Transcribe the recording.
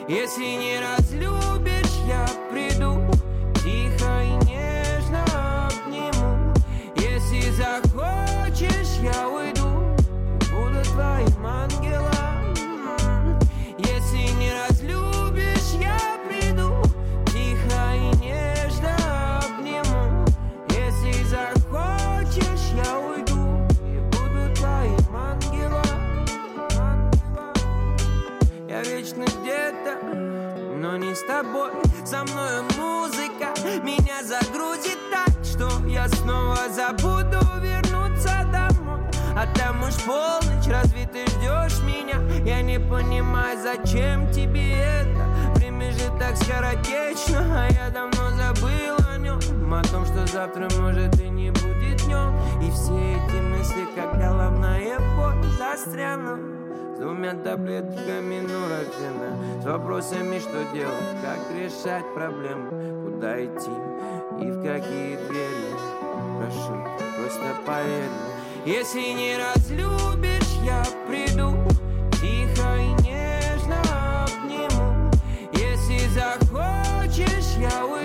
Если не разлюбишь, я приду, тихо и нежно обниму. Если захочешь, я уйду, буду твоим ангелом. Если не разлюбишь, я приду, тихо и нежно обниму. Если захочешь, я уйду и буду твоим ангелом. Я вечно где-то, но не с тобой. Со мною музыка меня загрузит так, что я снова забуду вернуться домой. А там уж полночь, разве ты ждешь меня? Я не понимаю, зачем тебе это? Время же так скоротечно, а я давно забыл о нем. О том, что завтра может и не будет днем. И все эти мысли, как головная боль, застрянут с 2 таблетками нурофена, с вопросами, что делать, как решать проблемы, куда идти и в какие двери. Прошу, просто поверь. Если не разлюбишь, я приду, тихо и нежно обниму. Если захочешь, я уйду.